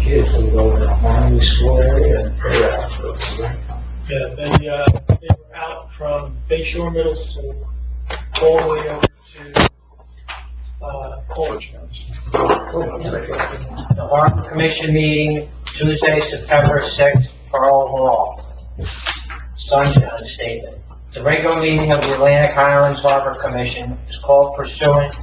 kids to go in the Harmony School area and play out for the springtime. Yeah, they were out from Bayshore Middle School all the way over to, College. The Harbor Commission meeting, Tuesday, September 6th, Pearl Hall. Sunshine Statement. The regular meeting of the Atlantic Highlands Harbor Commission is called pursuant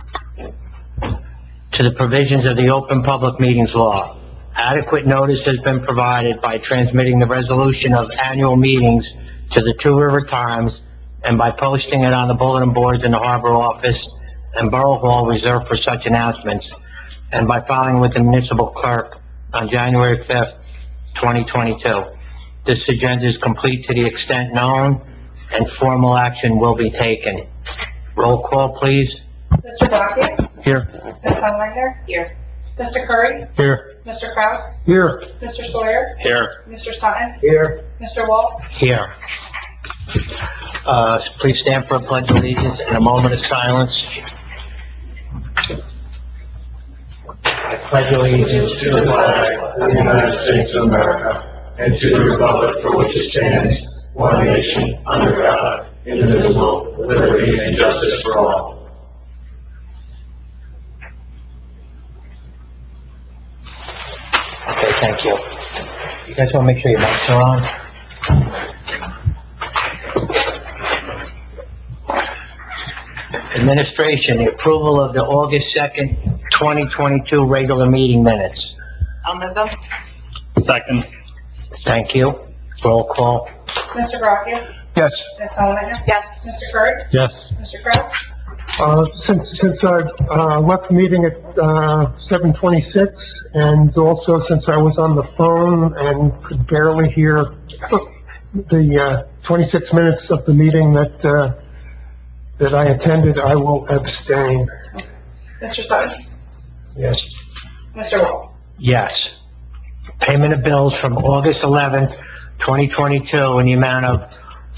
to the provisions of the Open Public Meetings Law. Adequate notice has been provided by transmitting the resolution of annual meetings to the Two River Times and by posting it on the bulletin boards in the Harbor Office and Borough Hall reserved for such announcements, and by filing with the municipal clerk on January 5th, 2022. This agenda is complete to the extent known, and formal action will be taken. Roll call, please. Mr. Blackett? Here. Ms. Sunlighter? Here. Mr. Curry? Here. Mr. Kraus? Here. Mr. Sawyer? Here. Mr. Sutton? Here. Mr. Wall? Here. Please stand for a pledge of allegiance and a moment of silence. I pledge allegiance To the flag of the United States of America and to the republic for which it stands, one nation, under God, indivisible, with liberty and justice for all. Okay, thank you. You guys want to make sure your mics are on? Administration, the approval of the August 2nd, 2022 regular meeting minutes. I'll move them. Second. Thank you. Roll call. Mr. Blackett? Yes. Ms. Sunlighter? Yes. Mr. Curry? Yes. Mr. Kraus? Since I left the meeting at 7:26, and also since I was on the phone and could barely hear the 26 minutes of the meeting that I attended, I will abstain. Mr. Sutton? Yes. Mr. Wall? Yes. Payment of bills from August 11th, 2022 in the amount of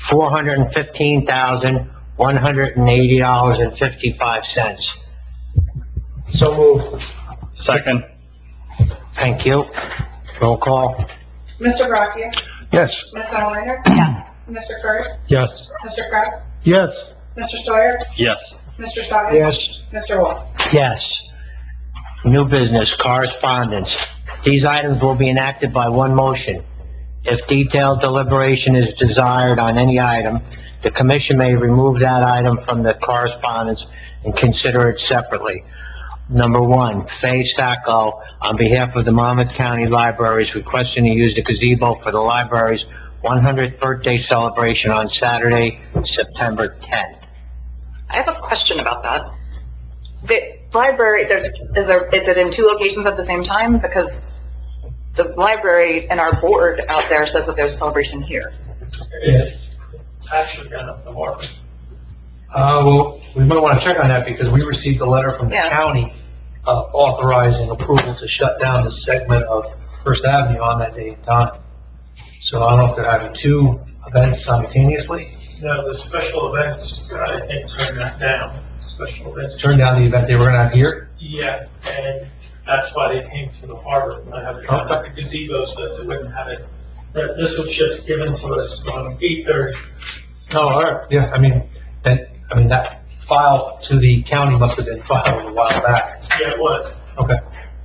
$415,180.55. So moved. Second. Thank you. Roll call. Mr. Blackett? Yes. Ms. Sunlighter? Yes. Mr. Curry? Yes. Mr. Kraus? Yes. Mr. Sawyer? Yes. Mr. Sutton? Yes. Mr. Wall? Yes. New business, correspondence. These items will be enacted by one motion. If detailed deliberation is desired on any item, the commission may remove that item from the correspondence and consider it separately. Number one, Faye Sacco, on behalf of the Monmouth County Libraries, requesting to use the gazebo for the library's 100th birthday celebration on Saturday, September 10th. I have a question about that. The library, is it in two locations at the same time? Because the library and our board out there says that there's a celebration here. It's actually down at the harbor. Well, we might want to check on that because we received a letter from the Yeah. county authorizing approval to shut down the segment of First Avenue on that day and time. So I don't know if they're having two events simultaneously. No, the special events, I think, turned that down. Special events. Turned down the event they were going to have here. Yeah, and that's why they came to the harbor. I have it down at the gazebo so that they wouldn't have it. This was just given to us on 8/30. No, all right. Yeah, that file to the county must have been filed a while back. Yeah, it was. Okay.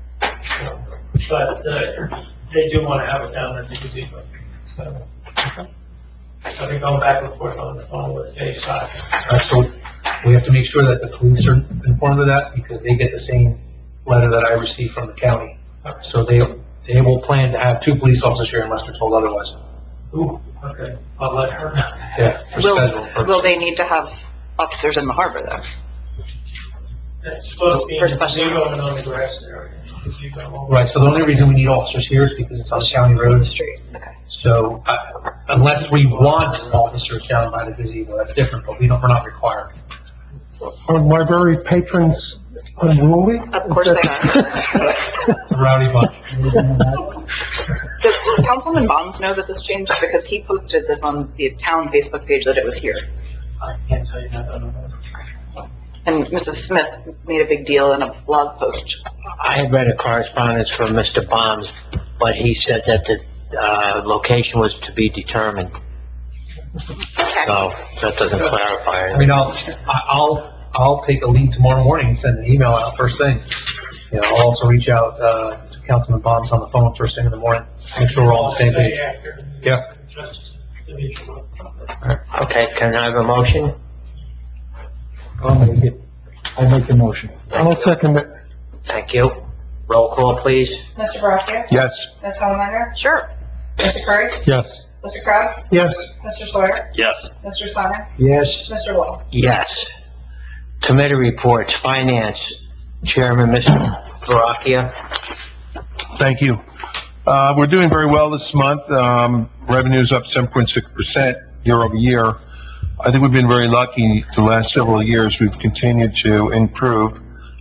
But they do want to have it down at the gazebo. So I've been going back and forth on the phone with Faye Sacco. All right, so we have to make sure that the police are informed of that because they get the same letter that I received from the county. So they will plan to have two police officers here unless they're told otherwise. Ooh, okay, I'll let her know. Yeah, for schedule purposes. Will they need to have officers in the harbor though? It's supposed to be in For the special- gazebo and on the grass area. Gazebo. Right, so the only reason we need officers here is because it's on county roads. Street, okay. So unless we want officers down by the gazebo, that's different, but we're not required. Are library patrons unruly? Of course they are. It's a rowdy bunch. Does Councilman Bonds know that this changed? Because he posted this on the town Facebook page that it was here. I can't tell you that, I don't know. And Mrs. Smith made a big deal in a blog post. I had read a correspondence from Mr. Bombs, but he said that the, location was to be determined. So, that doesn't clarify I mean, anything. I'll take a lead tomorrow morning and send an email out first thing. You know, I'll also reach out, to Councilman Bombs on the phone first thing in the morning, make sure we're all on the same page. Yeah. Just to be sure. Okay, can I have a motion? I'll make the motion. I'll second it. Thank you. Roll call, please. Mr. Verocchio? Yes. Ms. Hollander? Sure. Mr. Curry? Yes. Mr. Kraus? Yes. Mr. Sawyer? Yes. Mr. Sonner? Yes. Mr. Wall? Yes. Committee reports, Finance, Chairman, Mr. Verocchio. Thank you. We're doing very well this month. Revenue's up 7.6% year over year. I think we've been very lucky the last several years. We've continued to improve.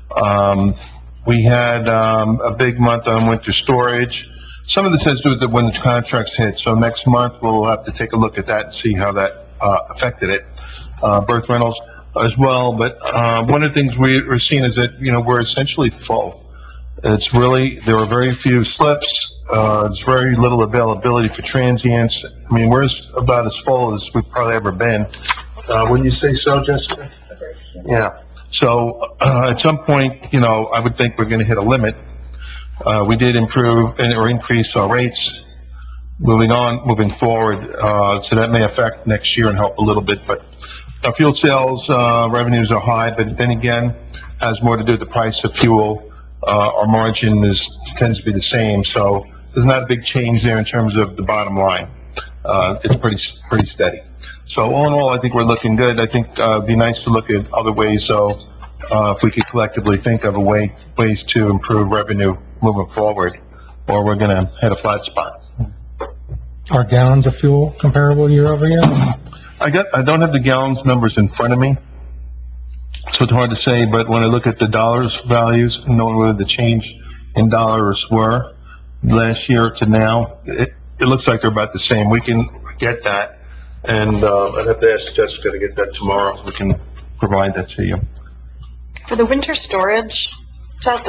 We had a big month on winter storage. Some of this has to do with when the contracts hit. So next month, we'll have to take a look at that and see how that affected it. Birth rentals as well. But one of the things we're seeing is that, you know, we're essentially full. It's really, there are very few slips. There's very little availability for transients. I mean, we're about as full as we've probably ever been. Wouldn't you say so, Jessica? Yeah. So at some point, you know, I would think we're going to hit a limit. We did improve or increase our rates moving forward. So that may affect next year and help a little bit. But our fuel sales revenues are high, but then again, has more to do with the price of fuel. Our margin tends to be the same, so there's not a big change there in terms of the bottom line. It's pretty steady. So all in all, I think we're looking good. I think it'd be nice to look at other ways. So if we could collectively think of ways to improve revenue moving forward, or we're going to hit a flat spot. Are gallons of fuel comparable year over year? I don't have the gallons numbers in front of me, so it's hard to say, but when I look at the dollars values, knowing whether the change in dollars were last year to now, it looks like they're about the same. We can get that, and I'd have to ask Jessica to get that tomorrow. We can provide that to you. For the winter storage test,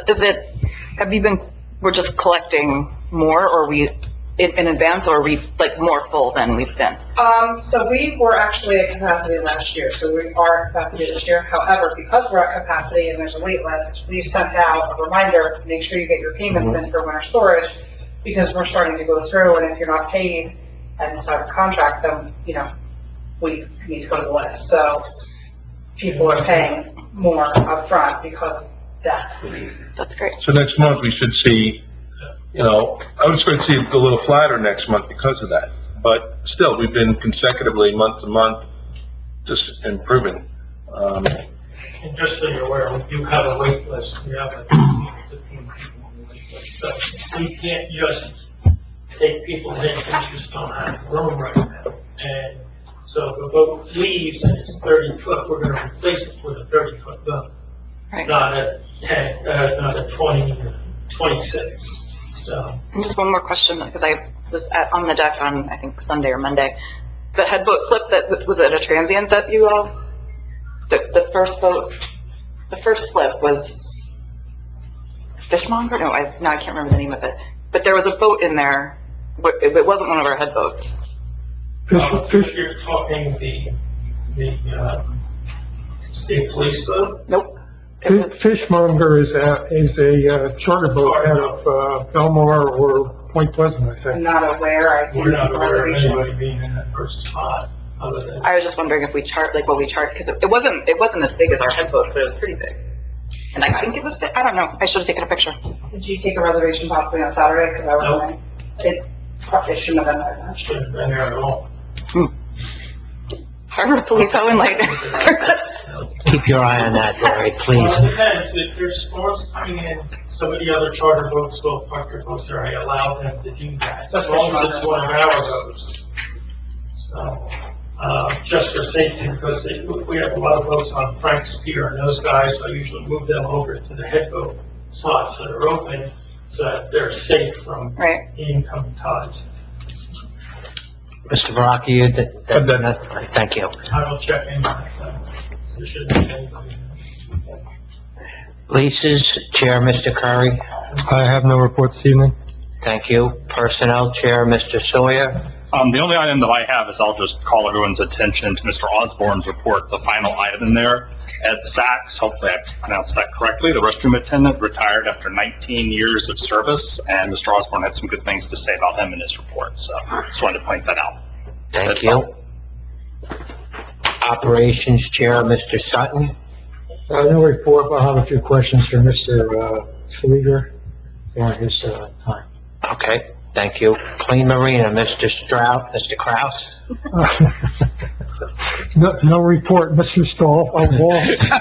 we're just collecting more, or are we in advance, or are we like more full than we've been? So we were actually at capacity last year, so we are at capacity this year. However, because we're at capacity and there's a wait list, we sent out a reminder, make sure you get your payments in for winter storage, because we're starting to go through, and if you're not paid and decide to contract them, you know, we need to go to the list. So people are paying more upfront because of that. That's great. So next month, we should see, you know, I would expect to see it a little flatter next month because of that. But still, we've been consecutively month to month just improving. And just so you're aware, we do have a wait list. We have like 15 people on the wait list. So we can't just take people in because we just don't have room right now. And so if the boat leaves and it's 30 foot, we're going to replace it with a 30-foot boat. Right. Not a 10, not a 20, 26. So. And just one more question, because I was on the deck on, I think, Sunday or Monday. The headboat slip, was it a transient that you all, the first slip was Fishmonger? No, I can't remember the name of it. But there was a boat in there, it wasn't one of our headboats. You're talking the state police boat? Nope. Fishmonger is a charter boat out of Belmar or Point Pleasant, I I'm think. not aware, I We're didn't not see the aware of reservation. anybody being in that first spot, other than. I was just wondering if we chart, like what we chart, because it wasn't as big as our headboats, but it was pretty big. And I think it was, I don't know, I should have taken a picture. Did you take a reservation possibly on Saturday? Because I was Nope. it shouldn't have been like that. Shouldn't have been there at all. Harbor Police Owen Light. Keep your eye on that, Larry, please. Well, it depends, if there's storms coming in, some of the other charter boats will park their boats there, I allow them to do that, as long as it's one of our boats. So, just for safety, because we have a lot of boats on Frank's Pier, and those guys, I usually move them over to the headboat slots that are open, so that they're safe from Right. incoming tides. Mr. Verocchio, thank you. I will check in, so there shouldn't be anybody. Leases, Chair, Mr. Curry. I have no report this evening. Thank you. Personnel, Chair, Mr. Sawyer. The only item that I have is I'll just call everyone's attention to Mr. Osborne's report, the final item in there. Ed Sachs, hopefully I pronounced that correctly, the restroom attendant, retired after 19 years of service, and Mr. Osborne had some good things to say about him in his report, so just wanted to point that out. Thank That's you. all. Operations Chair, Mr. Sutton. No report, but I'll have a few questions for Mr. Flieger on his time. Okay, thank you. Clean Marina, Mr. Strout, Mr. Kraus. No report, Mr. Stahl. Oh, Wall.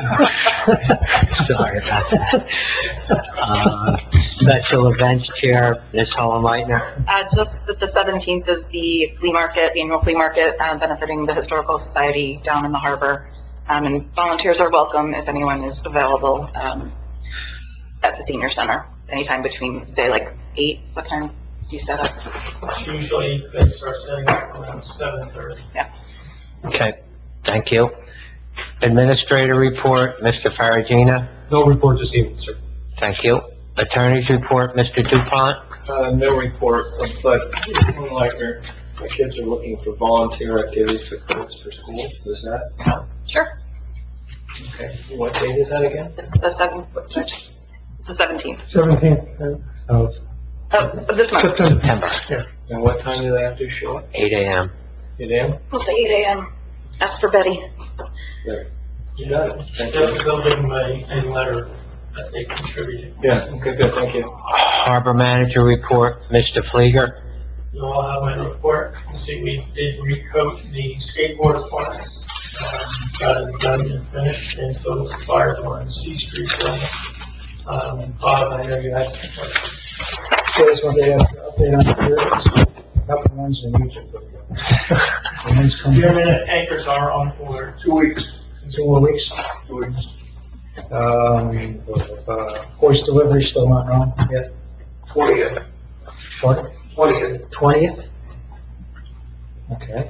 Sorry about that. Special Events Chair, Ms. Hohenleitner. Just that the 17th is the flea market, the annual flea market, benefiting the Historical Society down in the harbor. And volunteers are welcome if anyone is available, at the senior center, anytime between, say, like 8, what time you set up? Usually they start setting up around 7:30. Yeah. Okay, thank you. Administrator report, Mr. Faragina. No report this evening, sir. Thank you. Attorney's report, Mr. Dupont. No report, but like my kids are looking for volunteer activities for clothes for school. Is that? Sure. Okay. What date is that again? It's the 17th. 17th. Oh, This month. September, And what time do they have to show up? 8 a.m. 8 a.m.? We'll say 8 a.m. Ask for Betty. There. You got it. Thank Just you. they'll give them a letter that they contributed. Yeah, okay, good, thank you. Harbor Manager report, Mr. Flieger. You all have my report. You see, we did recoat the skateboard park. Got it done and finished, and so was the fire door in C Street building. Bob, I know you had some questions. so this one, they have to update on the couple ones in Egypt. The ones coming Your in minute anchors are on board. 2 weeks. 2 more weeks. 2 weeks. Hoist delivery still not wrong yet. 20th. Pardon? 20th. 20th? Okay.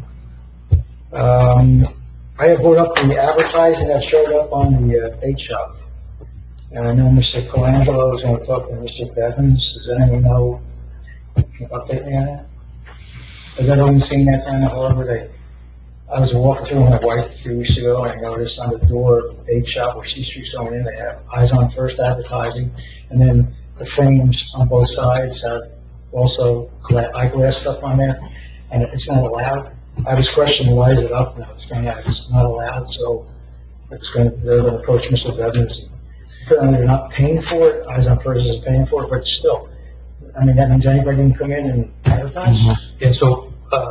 I have brought up the advertising that showed up on the bait shop. And I know Mr. Colangelo was going to talk to Mr. Bevins. Does anyone know, can you update me on that? Has everyone seen that down the harbor? I was walking through with my wife a few weeks ago, and I noticed on the door of the bait shop where C Street's going in, they have Eyes on First advertising, and then the frames on both sides have also eyeglass stuff on there, and it's not allowed. I was questioning why is it up, and I was saying it's not allowed, so they're going to approach Mr. Bevins. Apparently they're not paying for it, Eyes on First isn't paying for it, but still, I mean, that means anybody can come in and advertise? And so,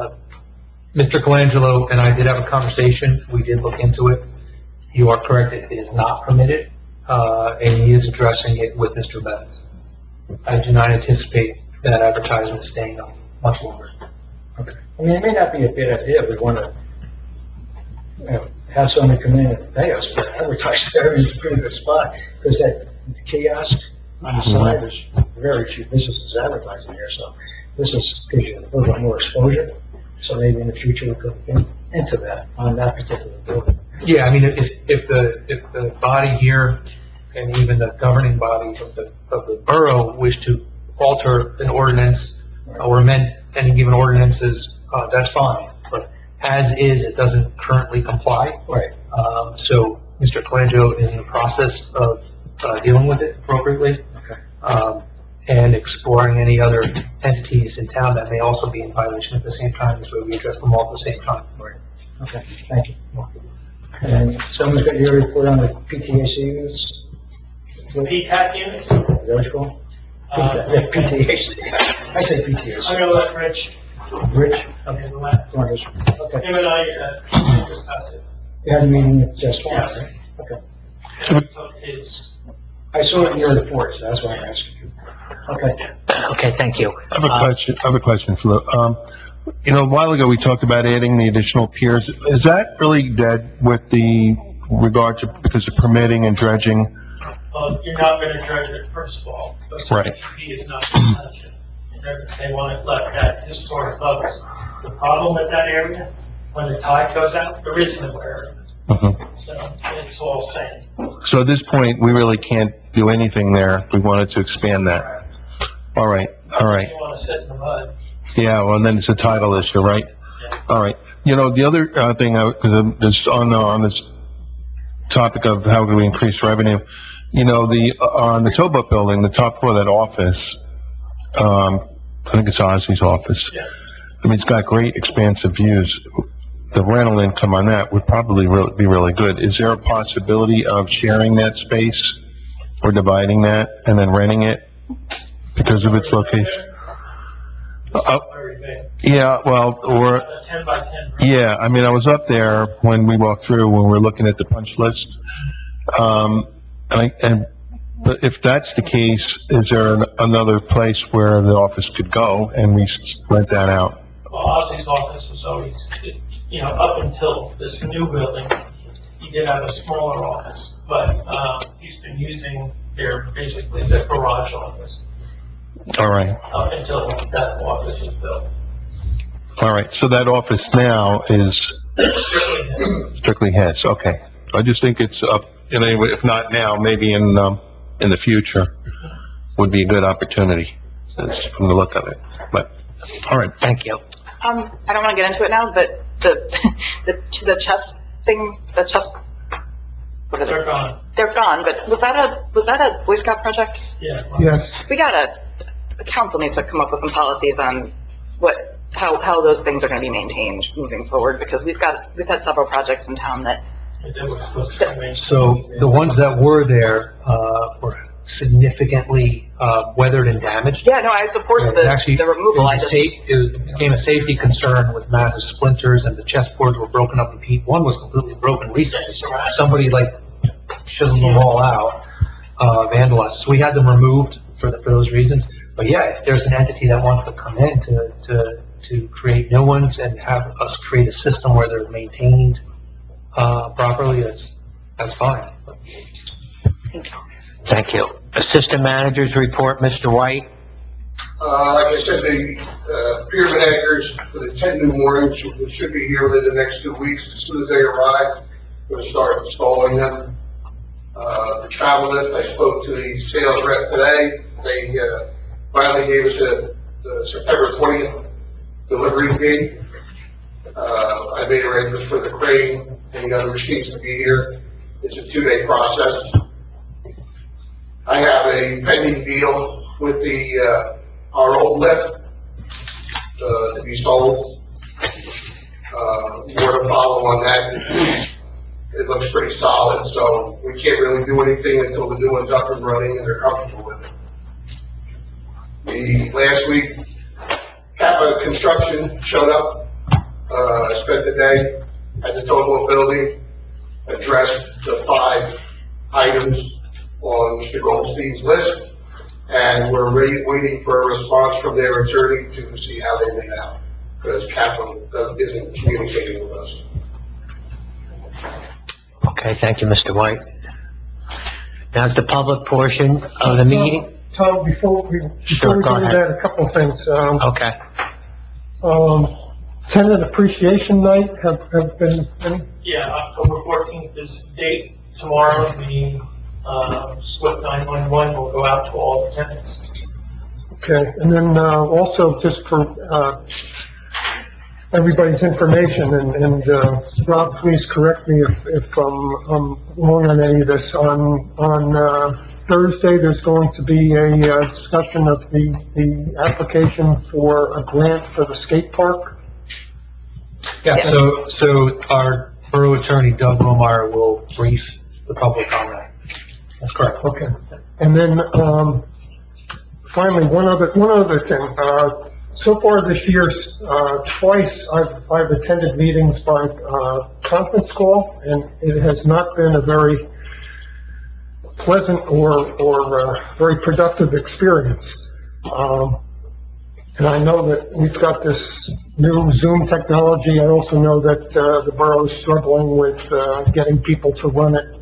Mr. Colangelo and I did have a conversation. We did look into it. You are correct, it is not permitted, and he is addressing it with Mr. Bevins. I do not anticipate that advertisement staying up much longer. Okay. I mean, it may not be a bad idea if we want to, have somebody come in and pay us to advertise there. I mean, it's a pretty good spot, because that kiosk on the side is very few businesses advertising there, so this gives you a little bit more exposure. So maybe in the future we could get into that on that particular building. Yeah, I mean, if the body here and even the governing body of the borough wish to alter an ordinance or amend any given ordinances, that's fine. But as is, it doesn't currently comply. Right. So Mr. Colangelo is in the process of dealing with it appropriately. Okay. And exploring any other entities in town that may also be in violation at the same time, as we address them all at the same time. Right. Okay, thank you. And someone's got your report on the PTAC units? PTAC units? Is that what you call them? Yeah, PTAC. I say I'm PTAC. gonna let Rich, Rich? handle that. Okay. Him and I, discuss it. You had a meeting just one, Yes. right? Okay. Took his, I saw it in your report, so that's why I'm asking you. Okay. Okay, thank you. I have a question, Flo. A while ago, we talked about adding the additional piers. Is that really dead with the regard to, because of permitting and dredging? you're not gonna dredge it, first of all. Because Right. DEP is not gonna touch it. They want it left at historic levels. The problem with that area, when the tide goes out, there is no area. So it's all sand. So at this point, we really can't do anything there. We wanted to expand that. All right, all right. You want to sit in the mud. Yeah, well, and then it's a title issue, right? All right. You know, the other thing, because this on this topic of how do we increase revenue, you know, on the Towboat building, the top floor of that office, I think it's Ozzy's office. Yeah. I mean, it's got great expansive views. The rental income on that would probably be really good. Is there a possibility of sharing that space or dividing that and then renting it because of its location? Very big. Yeah, well, or, A 10 by 10. yeah, I mean, I was up there when we walked through, when we were looking at the punch list. But if that's the case, is there another place where the office could go and we rent that out? Well, Ozzy's office was always, you know, up until this new building, he did have a smaller office, but he's been using basically their garage office All right, up until that office was built. all right. So that office now is strictly his, okay. I just think it's up, you know, if not now, maybe in the future would be a good opportunity from the look of it. But, all right. Thank you. I don't want to get into it now, but the chess thing, what are they? They're gone. They're gone, but was that a Boy Scout project? Yeah. Yes. We the council needs to come up with some policies on how those things are going to be maintained moving forward, because we've had several projects in town that, They were supposed to remain. So the ones that were there, were significantly, weathered and damaged. yeah, no, I support Actually, the removal. it became a safety concern with massive splinters, and the chessboards were broken up in pieces. One was completely broken recently. Somebody chiseled them all out, vandalized. So we had them removed for those reasons. But yeah, if there's an entity that wants to come in to create new ones and have us create a system where they're maintained properly, that's fine. Thank you. Assistant Managers Report, Mr. White. Like I said, the Pyramid Acres for the 10 new moorings should be here within the next 2 weeks. As soon as they arrive, we'll start installing them. The travel lift, I spoke to the sales rep today. They finally gave us the September 20th delivery date. I made arrangements for the crane and the other machines to be here. It's a 2-day process. I have a pending deal with our old lift to be sold. More to follow on that. It looks pretty solid, so we can't really do anything until the new one's up and running and they're comfortable with it. Last week, Kappa Construction showed up. I spent the day at the Towboat building, addressed the 5 items on Mr. Goldstein's list, and we're waiting for a response from their attorney to see how they made out, because Kappa isn't communicating with us. Okay, thank you, Mr. White. Now it's the public portion of the meeting. Tom, before we Sure, do go ahead. that, a couple of things. Okay. Tenant Appreciation Night have been, Yeah, October 14th is the date. Tomorrow, the SWIFT 911 will go out to all the tenants. okay. And then, also just for, everybody's information, and Rob, please correct me if I'm wrong on any of this. On Thursday, there's going to be a discussion of the application for a grant for the skate park. Yeah, so our borough attorney, Doug Romeyer, will brief the public on that. That's correct. Okay. And then, finally, one other thing. So far this year, twice I've attended meetings by conference call, and it has not been a very pleasant or very productive experience. And I know that we've got this new Zoom technology. I also know that the borough is struggling with getting people to run it,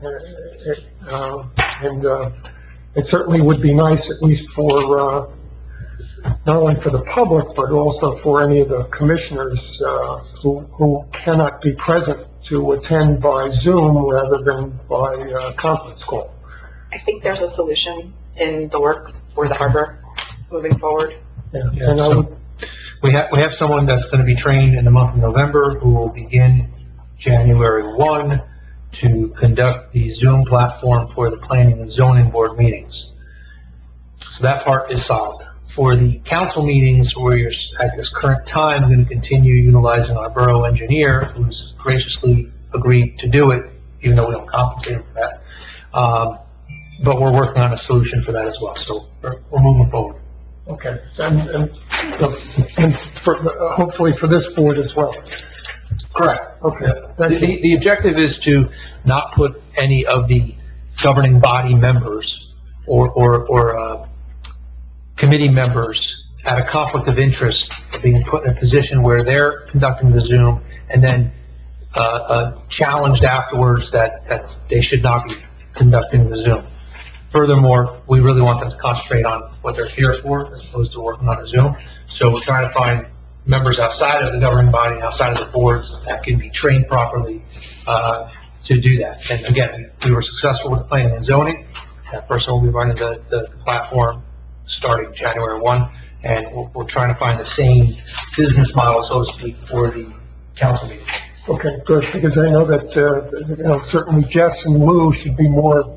and it certainly would be nice, at least for not only for the public, but also for any of the commissioners who cannot be present to attend by Zoom rather than by conference call. I think there's a solution in the works for the harbor moving forward. Yeah, and I would, We have someone that's going to be trained in the month of November who will begin January 1 to conduct the Zoom platform for the planning and zoning board meetings. So that part is solved. For the council meetings, where you're at this current time going to continue utilizing our borough engineer, who's graciously agreed to do it, even though we don't compensate him for that. But we're working on a solution for that as well. So we're moving forward. okay, and for, hopefully for this board as well. Correct. Okay, thank you. The objective is to not put any of the governing body members or committee members at a conflict of interest, being put in a position where they're conducting the Zoom and then challenged afterwards that they should not be conducting the Zoom. Furthermore, we really want them to concentrate on what they're here for as opposed to working on a Zoom. So we're trying to find members outside of the governing body, outside of the boards, that can be trained properly to do that. And again, we were successful with planning and zoning. That person will be running the platform starting January 1, and we're trying to find the same business model, so to speak, for the council meeting. Okay, good, because I know that, certainly Jess and Lou should be more,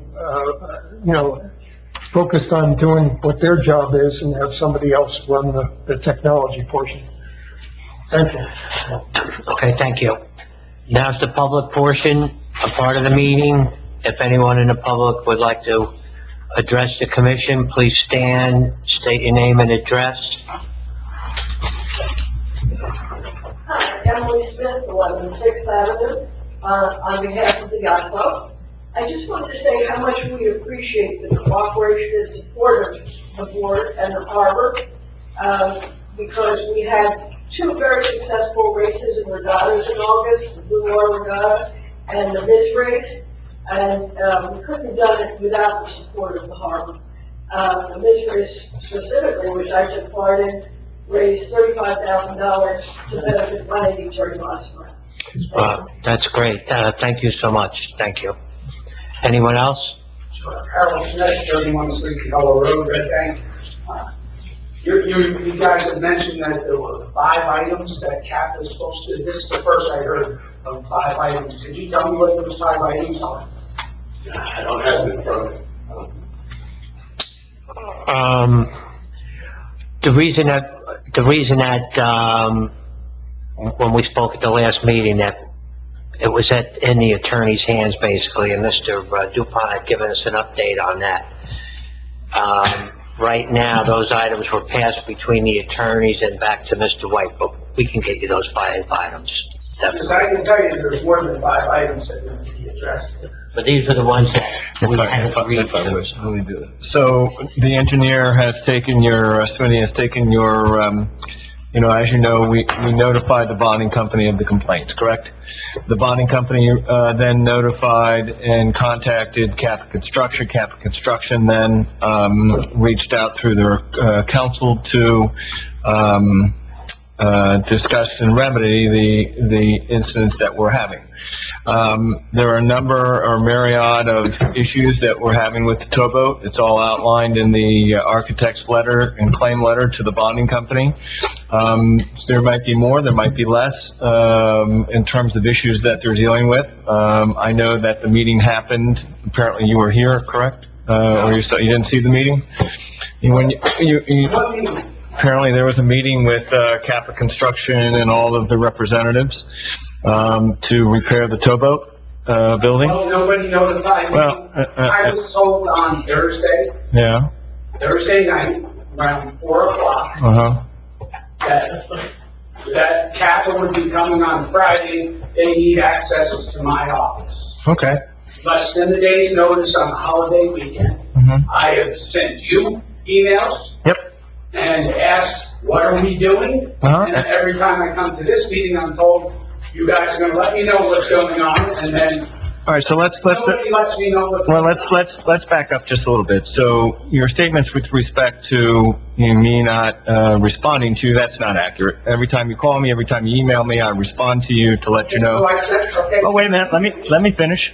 focused on doing what their job is and have somebody else run the technology portion. Thank you. Okay, thank you. Now's the public portion, a part of the meeting. If anyone in the public would like to address the commission, please stand, state your name and address. Hi, Emily Smith, 11 6th Avenue, on behalf of the Yacht Club. I just wanted to say how much we appreciate the cooperation and support of the board and the harbor, because we had two very successful races in regattas in August, the Blue Water Regatta and the Miz Race, and we couldn't have done it without the support of the harbor. The Miz Race specifically, which I took part in, raised $35,000 to benefit 183 miles per hour. That's great. Thank you so much. Thank you. Anyone else? Sure. Harold Smith, 31 Sleepy Hollow Road, Red Bank. You guys have mentioned that there were 5 items that CAP is supposed to, this is the first I heard of 5 items. Could you tell me what those 5 items are? I don't have it in front of me. The reason that when we spoke at the last meeting, that it was in the attorney's hands basically, and Mr. Dupont had given us an update on that. Right now, those items were passed between the attorneys and back to Mr. White, but we can get you those 5 items. Because I can tell you there's more than 5 items that need to be addressed. But these are the ones that we had agreed to. Let me do it. So the engineer has taken your, Smitty has taken your, as you know, we notified the bonding company of the complaints, correct? The bonding company then notified and contacted Kappa Construction. Kappa Construction then reached out through their counsel to discuss and remedy the incidents that we're having. There are a number or myriad of issues that we're having with the towboat. It's all outlined in the architect's letter and claim letter to the bonding company. There might be more, there might be less in terms of issues that they're dealing with. I know that the meeting happened, apparently you were here, correct? Or you didn't see the meeting? Apparently there was a meeting with Kappa Construction and all of the representatives to repair the towboat building. Well, nobody notified me. I was told on Thursday night, around 4 o'clock, that Kappa would be coming on Friday. They need access to my office. Okay. Less than a day's notice on the holiday weekend. I have sent you emails. Yep. And asked, what are we doing? And every time I come to this meeting, I'm told, you guys are going to let me know what's going on, and then All right, so let's Nobody lets me know what's. well, let's back up just a little bit. So your statements with respect to me not responding to you, that's not accurate. Every time you call me, every time you email me, I respond to you to let you know. So I said, okay. Oh, wait a minute, let me finish.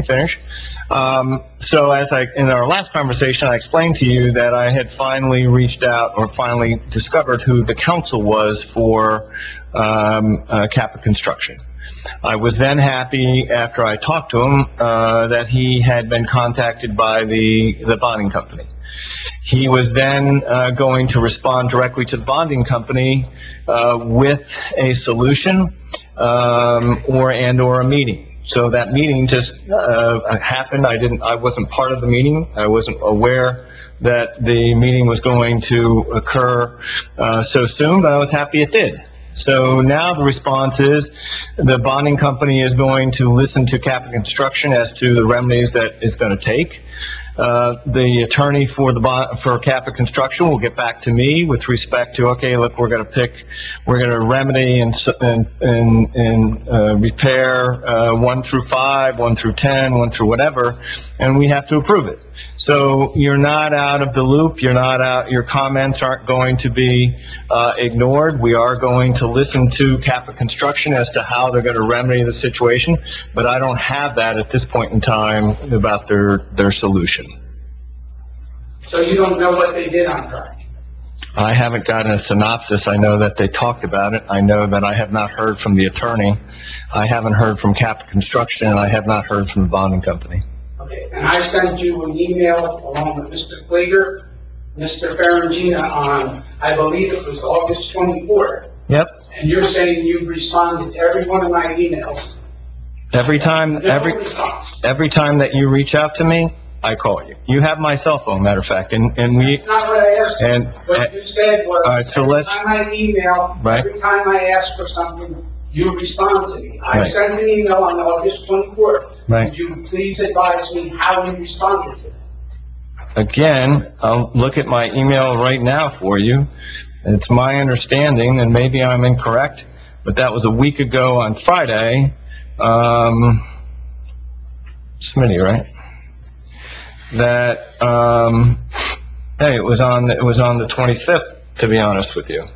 So in our last conversation, I explained to you that I had finally reached out or finally discovered who the counsel was for, Kappa Construction. I was then happy after I talked to him, that he had been contacted by the bonding company. He was then, going to respond directly to the bonding company, with a solution, or a meeting. So that meeting just happened. I wasn't part of the meeting. I wasn't aware that the meeting was going to occur so soon, but I was happy it did. So now the response is the bonding company is going to listen to Kappa Construction as to the remedies that it's going to take. The attorney for Kappa Construction will get back to me with respect to, okay, look, we're going to remedy and repair 1 through 5, 1 through 10, 1 through whatever, and we have to approve it. So you're not out of the loop. Your comments aren't going to be ignored. We are going to listen to Kappa Construction as to how they're going to remedy the situation, but I don't have that at this point in time about their solution. So you don't know what they did on Friday? I haven't gotten a synopsis. I know that they talked about it. I know that I have not heard from the attorney. I haven't heard from Kappa Construction, and I have not heard from the bonding company. Okay, and I sent you an email along with Mr. Flieger, Mr. Ferragina on, I believe it was August 24th. Yep. And you're saying you responded to every one of my emails. Every time that you reach out to me, I call you. You have my cell phone, matter of fact, and we. That's not what I asked you. What you said was, all right, so every time I email, right. Every time I ask for something, you respond to me. I Right. sent an email on August 24th. Right. Could you please advise me how you responded to it? Again, I'll look at my email right now for you. It's my understanding, and maybe I'm incorrect, but that was a week ago on Friday. Smitty, right? That, hey, it was on the 25th, to be honest with you.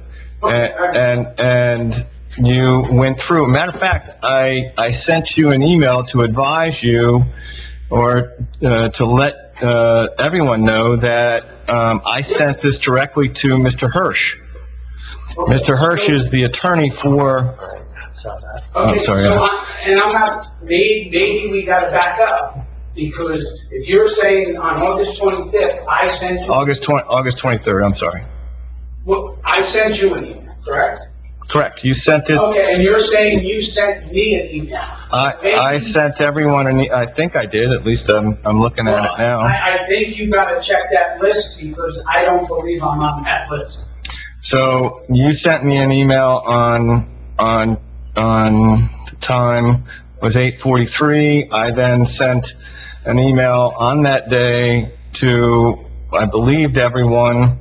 And you went through. Matter of fact, I sent you an email to advise you or to let everyone know that I sent this directly to Mr. Hirsch. Mr. Hirsch is the attorney for... Okay, sorry. And I'm not, maybe we gotta back up, because if you're saying on August 25th, I sent you... August 23rd, I'm sorry. Well, I sent you an email, correct? Correct, you sent it... Okay, and you're saying you sent me an email? I sent everyone I think I did, at least I'm looking at it now. I think you gotta check that list, because I don't believe I'm on that list. So, you sent me an email on the time was 8:43. I then sent an email on that day to, I believe, everyone,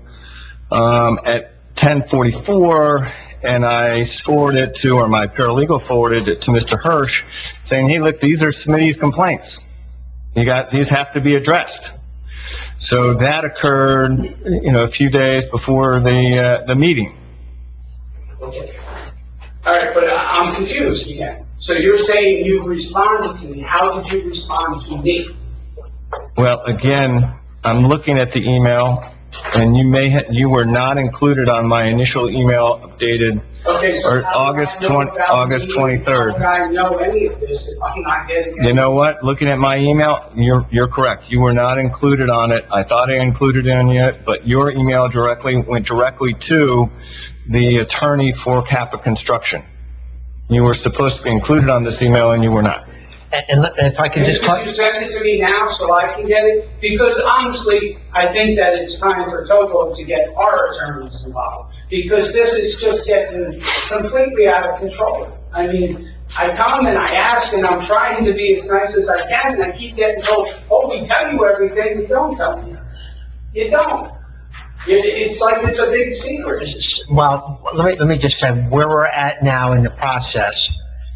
at 10:44, and I forwarded it to, or my paralegal forwarded it to Mr. Hirsch, saying, hey, look, these are Smitty's complaints. These have to be addressed. So that occurred, a few days before the meeting. Okay. All right, but I'm confused again. So you're saying you responded to me. How did you respond to me? Well, again, I'm looking at the email, and you were not included on my initial email updated August 23rd. How would I know any of this if I'm not getting it? You know what? Looking at my email, you're correct. You were not included on it. I thought I included it in it, but your email went directly to the attorney for Kappa Construction. You were supposed to be included on this email, and you were not. And if I can just... Could you send it to me now so I can get it? Because honestly, I think that it's time for Togo to get our attorneys involved. Because this is just getting completely out of control. I mean, I come and I ask, and I'm trying to be as nice as I can, and I keep getting told, oh, we tell you everything. You don't tell me. You don't. It's like it's a big secret. Well, let me just say where we're at now in the process.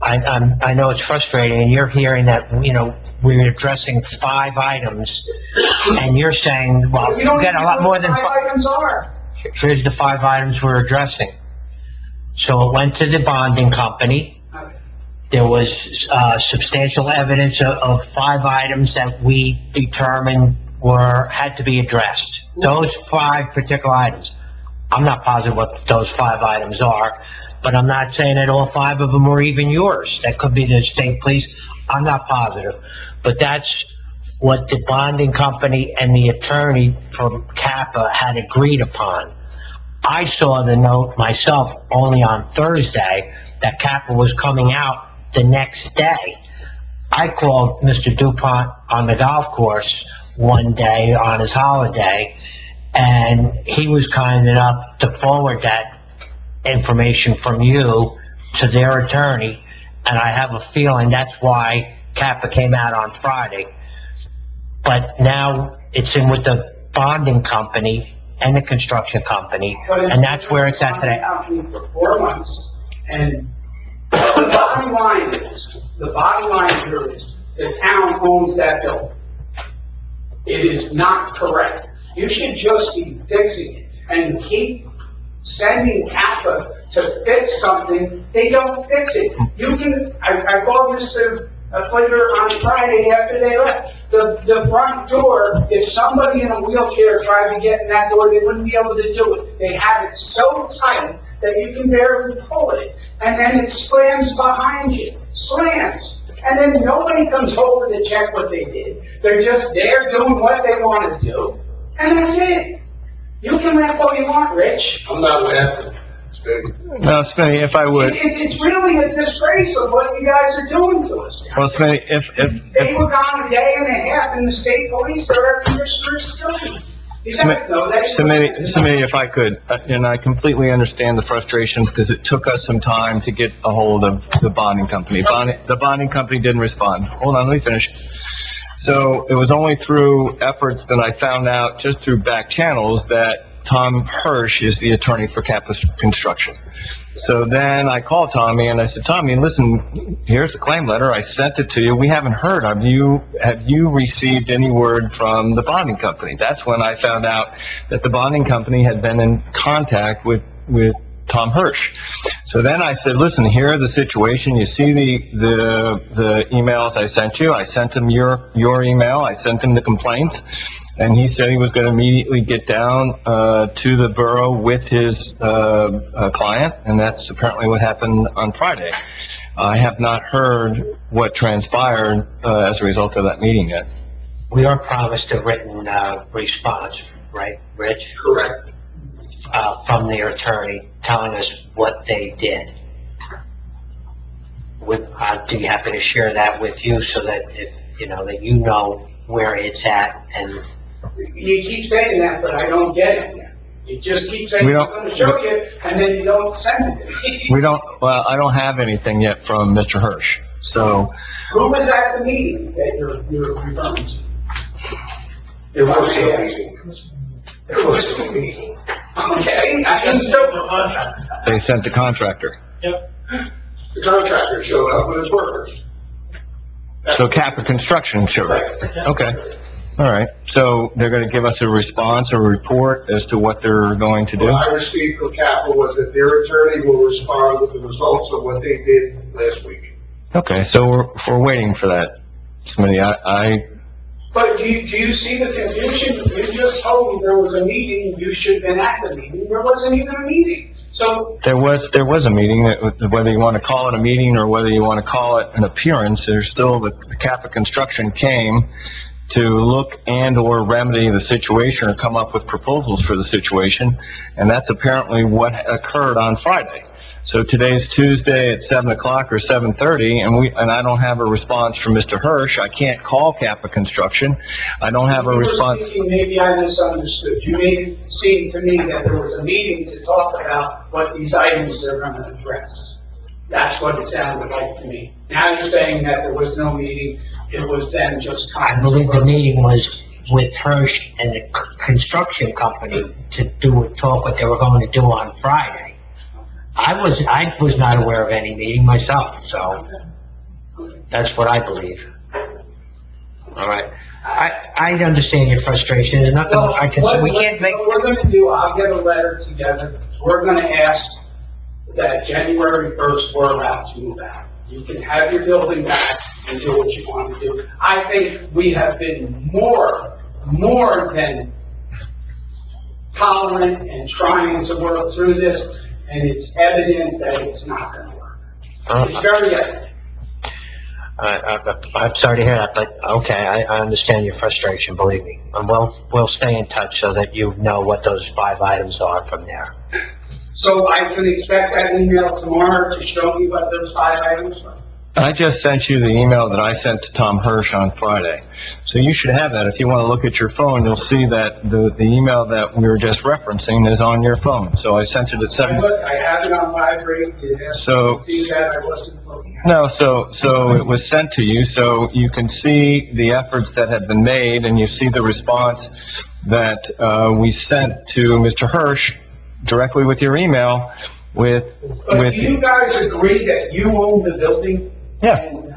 I know it's frustrating, and you're hearing that, we're addressing 5 items, and you're saying, well, You don't you got a lot more than know what the 5. five items are. Here's the 5 items we're addressing. So it went to the bonding company. There was substantial evidence of 5 items that we determined had to be addressed. Those 5 particular items. I'm not positive what those 5 items are, but I'm not saying that all 5 of them were even yours. That could be the state police. I'm not positive. But that's what the bonding company and the attorney from Kappa had agreed upon. I saw the note myself only on Thursday that Kappa was coming out the next day. I called Mr. DuPont on the golf course one day on his holiday, and he was kind enough to forward that information from you to their attorney, and I have a feeling that's why Kappa came out on Friday. But now it's in with the bonding company and the construction company, and that's where it's at today. For 4 months, and the bottom line here is, the town owns that building. It is not correct. You should just be fixing it, and keep sending Kappa to fix something. They don't fix it. I called Mr. Flicker on Friday after they left. The front door, if somebody in a wheelchair tried to get in that door, they wouldn't be able to do it. They have it so tight that you can barely pull it, and then it slams behind you. Slams. And then nobody comes over to check what they did. They're just there doing what they want to do, and that's it. You can laugh all you want, Rich. I'm not laughing. No, Smitty, if I would. It's really a disgrace of what you guys are doing to us. Well, Smitty, if They were gone a day and a half, and the state police are still. You guys know that. Smitty, if I could, and I completely understand the frustrations, because it took us some time to get a hold of the bonding company. The bonding company didn't respond. Hold on, let me finish. So it was only through efforts that I found out, just through back channels, that Tom Hirsch is the attorney for Kappa Construction. So then I called Tommy and I said, Tommy, listen, here's the claim letter. I sent it to you. We haven't heard. Have you received any word from the bonding company? That's when I found out that the bonding company had been in contact with Tom Hirsch. So then I said, listen, here's the situation. You see the emails I sent you. I sent him your email. I sent him the complaints. And he said he was going to immediately get down to the borough with his client, and that's apparently what happened on Friday. I have not heard what transpired as a result of that meeting yet. We are promised a written response, right, Rich? Correct. From their attorney telling us what they did. Do you happen to share that with you so that that you know where it's at? And you keep saying that, but I don't get it. You just keep saying, I'm going to show you, and then you don't send it to me. I don't have anything yet from Mr. Hirsch. So who was at the meeting that you're referring to? It was a meeting. It was a meeting. Okay, they sent the contractor. Yep. The contractor showed up with his workers. So Kappa Construction showed up. Okay. All right. So they're going to give us a response or report as to what they're going to do? What I received from Kappa was that their attorney will respond with the results of what they did last week. Okay. So we're waiting for that, Smitty. But do you see the confusion? You just told me there was a meeting. You should have been at the meeting. There wasn't even a meeting. So there was a meeting. Whether you want to call it a meeting or whether you want to call it an appearance, there's still the Kappa Construction came to look and or remedy the situation or come up with proposals for the situation, and that's apparently what occurred on Friday. So today's Tuesday at 7 o'clock or 7:30, and I don't have a response from Mr. Hirsch. I can't call Kappa Construction. I don't have a response. Maybe I misunderstood. You made it seem to me that there was a meeting to talk about what these items they're going to address. That's what it sounded like to me. Now you're saying that there was no meeting. It was then just kind I believe the meeting was with Hirsch and the construction company to talk what they were going to do on Friday. I was not aware of any meeting myself, so that's what I believe. All right. I understand your frustration. There's nothing I can say. We can't make... What we're gonna do, I'll get a letter together. We're gonna ask that January 1st, we're allowed to move out. You can have your building back and do what you want to do. I think we have been more than tolerant and trying to work through this, and it's evident that it's not gonna work. It's very evident. I'm sorry to hear that, but okay, I understand your frustration, believe me. And we'll stay in touch so that you know what those 5 items are from there. So I can expect that email tomorrow to show me what those 5 items are? I just sent you the email that I sent to Tom Hirsch on Friday. So you should have that. If you want to look at your phone, you'll see that the email that we were just referencing is on your phone. So I sent it at 7... I have it on vibrate. So... I wasn't looking at. No, so it was sent to you, so you can see the efforts that have been made, and you see the response that we sent to Mr. Hirsch directly with your email But do you guys agree that you own the building? Yeah. And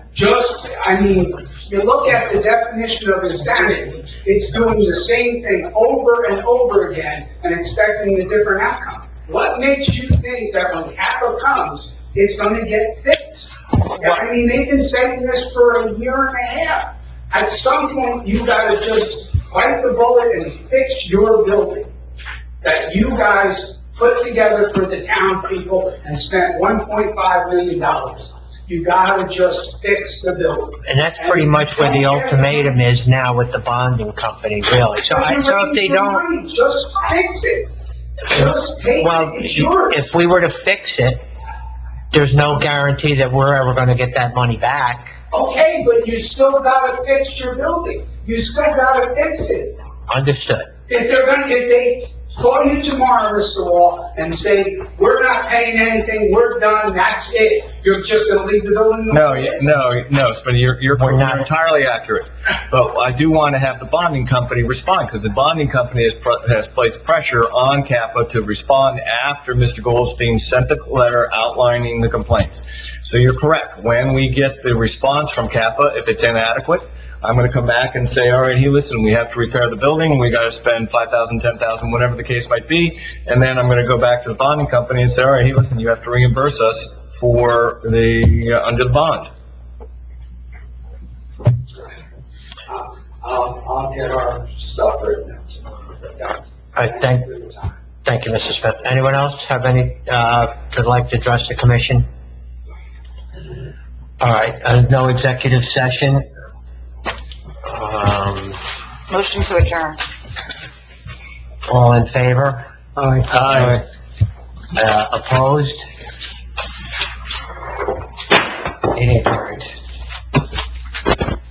you look at the definition of insanity, it's doing the same thing over and over again and expecting a different outcome. What makes you think that when CAPA comes, it's going to get fixed? They've been saying this for a year and a half. At some point, you got to just bite the bullet and fix your building that you guys put together for the town people and spent $1.5 million. You gotta just fix the building. And that's pretty much where the ultimatum is now with the bonding company, really. So if they don't... Just fix it. Just take it. It's yours. If we were to fix it, there's no guarantee that we're ever going to get that money back. Okay, but you still gotta fix your building. You still gotta fix it. Understood. If they call you tomorrow, Mr. Wall, and say, we're not paying anything, we're done, that's it, you're just gonna leave the building? No, but you're not entirely accurate. But I do want to have the bonding company respond, because the bonding company has placed pressure on CAPA to respond after Mr. Goldstein sent the letter outlining the complaints. So you're correct. When we get the response from CAPA, if it's inadequate, I'm going to come back and say, all right, listen, we have to repair the building, we got to spend $5,000, $10,000, whatever the case might be, and then I'm going to go back to the bonding company and say, all right, listen, you have to reimburse us for under the bond. I'll get our stuff right now. All right, thank you, Mr. Smith. Anyone else have would like to address the commission? All right, no executive session. Motion to adjourn. All in favor? Aye. Opposed? Meeting adjourned.